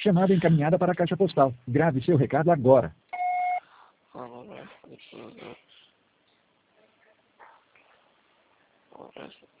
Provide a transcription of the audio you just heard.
Chamada encaminhada para a caixa postal. Grave seu recado agora. Vamos ver.